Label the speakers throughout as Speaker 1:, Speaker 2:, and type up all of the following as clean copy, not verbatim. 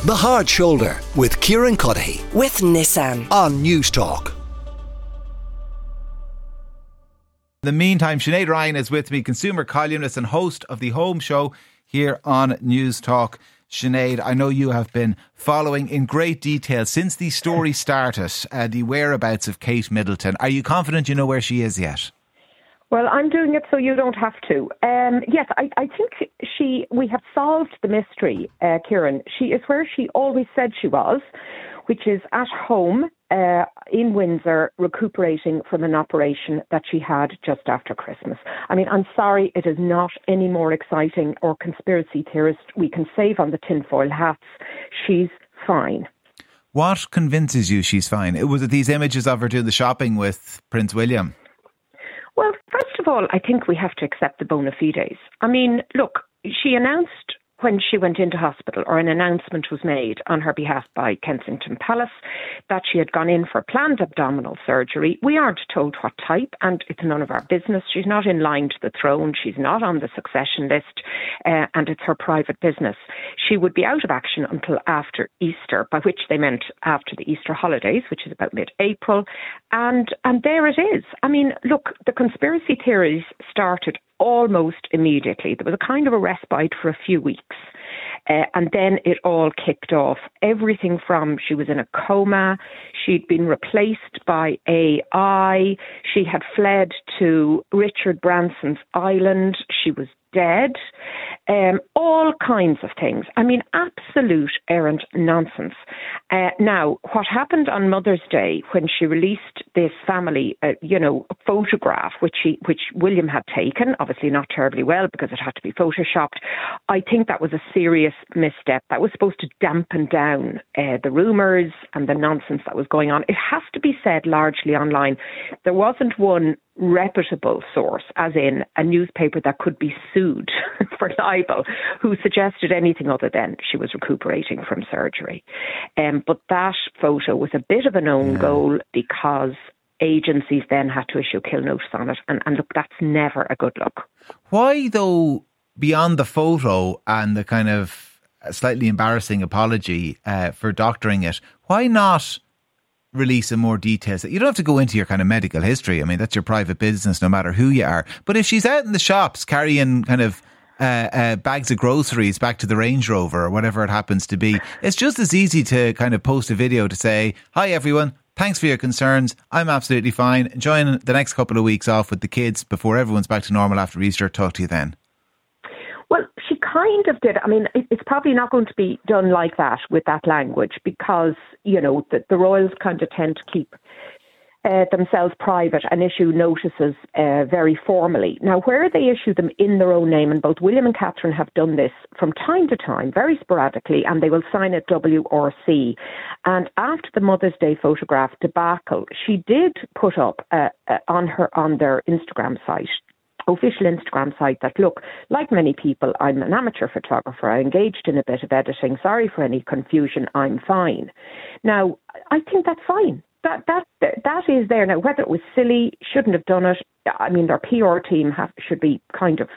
Speaker 1: The Hard Shoulder with Kieran Cuddihy
Speaker 2: with Nissan
Speaker 1: on News Talk.
Speaker 3: In the meantime, Sinead Ryan is with me, consumer columnist and host of The Home Show here on News Talk. Sinead, I know you have been following in great detail since the story started, the whereabouts of Kate Middleton. Are you confident you know where she is yet?
Speaker 4: Well, I'm doing it so you don't have to. Yes, I think we have solved the mystery, Kieran. She is where she always said she was, which is at home in Windsor, recuperating from an operation that she had just after Christmas. I mean, I'm sorry, it is not any more exciting or conspiracy theorist we can save on the tinfoil hats. She's fine.
Speaker 3: What convinces you she's fine? Was it these images of her doing the shopping with Prince William?
Speaker 4: Well, first of all, I think we have to accept the bona fides. I mean, look, she announced when she went into hospital, or an announcement was made on her behalf by Kensington Palace, that she had gone in for planned abdominal surgery. We aren't told what type, and it's none of our business. She's not in line to the throne. She's not on the succession list, and it's her private business. She would be out of action until after Easter, by which they meant after the Easter holidays, which is about mid-April. And there it is. I mean, look, the conspiracy theories started almost immediately. There was a kind of a respite for a few weeks. And then it all kicked off. Everything from she was in a coma, she'd been replaced by AI, she had fled to Richard Branson's island, she was dead, all kinds of things. I mean, absolute errant nonsense. Now, what happened on Mother's Day when she released this family, photograph, which William had taken, obviously not terribly well because it had to be photoshopped, I think that was a serious misstep. That was supposed to dampen down the rumours and the nonsense that was going on. It has to be said largely online. There wasn't one reputable source, as in a newspaper that could be sued for libel, who suggested anything other than she was recuperating from surgery. But that photo was a bit of an own goal because agencies then had to issue kill notice on it. And look, that's never a good look. Why,
Speaker 3: though, beyond the photo and the kind of slightly embarrassing apology for doctoring it, why not release some more details? You don't have to go into your kind of medical history. I mean, that's your private business, no matter who you are. But if she's out in the shops carrying kind of bags of groceries back to the Range Rover or whatever it happens to be, it's just as easy to kind of post a video to say, hi everyone, thanks for your concerns. I'm absolutely fine. Enjoying the next couple of weeks off with the kids before everyone's back to normal after Easter. Talk to you then.
Speaker 4: Well, she kind of did. I mean, it's probably not going to be done like that with that language because, the royals kind of tend to keep themselves private and issue notices very formally. Now, where they issue them in their own name, and both William and Catherine have done this from time to time, very sporadically, and they will sign it WRC. And after the Mother's Day photograph debacle, she did put up on their Instagram site, official Instagram site, that, look, like many people, I'm an amateur photographer. I engaged in a bit of editing. Sorry for any confusion. I'm fine. Now, I think that's fine. That is there. Now, whether it was silly, shouldn't have done it. I mean, their PR team should be kind of,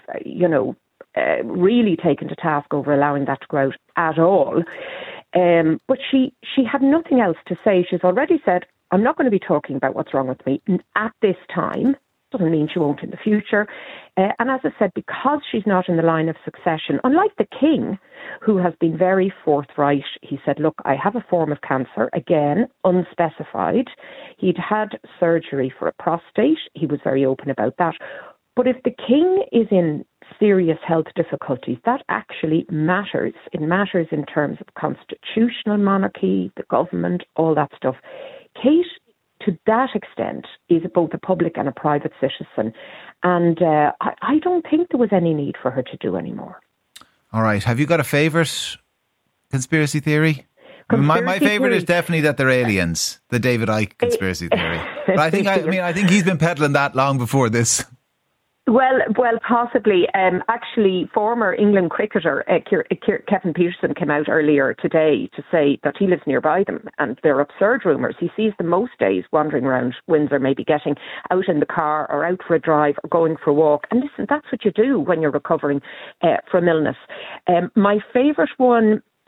Speaker 4: really taken to task over allowing that to go out at all. But she had nothing else to say. She's already said, I'm not going to be talking about what's wrong with me at this time. Doesn't mean she won't in the future. And as I said, because she's not in the line of succession, unlike the King, who has been very forthright, he said, look, I have a form of cancer, again, unspecified. He'd had surgery for a prostate. He was very open about that. But if the King is in serious health difficulties, that actually matters. It matters in terms of constitutional monarchy, the government, all that stuff. Kate, to that extent, is both a public and a private citizen. And I don't think there was any need for her to do any more.
Speaker 3: All right. Have you got a favourite conspiracy theory? My favourite is definitely that they're aliens, the David Icke conspiracy theory. But I think he's been peddling that long before this.
Speaker 4: Well, possibly. Actually, former England cricketer Kevin Peterson came out earlier today to say that he lives nearby them, and they're absurd rumours. He sees them most days wandering around Windsor, maybe getting out in the car or out for a drive or going for a walk. And listen, that's what you do when you're recovering from illness. My favourite one,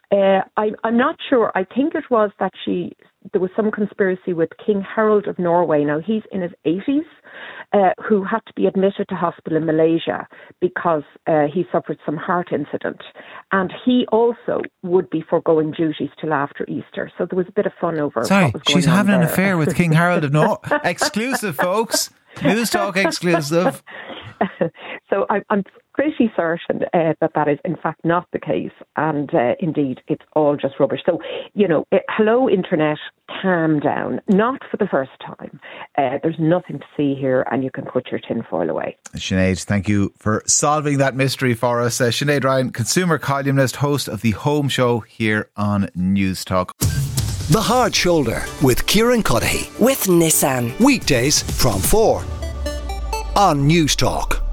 Speaker 4: I'm not sure. I think it was that there was some conspiracy with King Harold of Norway. Now, he's in his 80s, who had to be admitted to hospital in Malaysia because he suffered some heart incident. And he also would be foregoing duties till after Easter. So there was a bit of fun over
Speaker 3: Sorry,
Speaker 4: what was going on.
Speaker 3: She's having an
Speaker 4: there.
Speaker 3: affair with King Harold of Norway. Exclusive, folks. News Talk exclusive.
Speaker 4: So I'm pretty certain that is in fact not the case, and indeed it's all just rubbish. So, hello internet, calm down. Not for the first time. There's nothing to see here, and you can put your tinfoil away.
Speaker 3: Sinead, thank you for solving that mystery for us. Sinead Ryan, consumer columnist, host of The Home Show here on News Talk.
Speaker 1: The Hard Shoulder with Kieran Cuddihy.
Speaker 2: With Nissan.
Speaker 1: Weekdays from 4 on News Talk.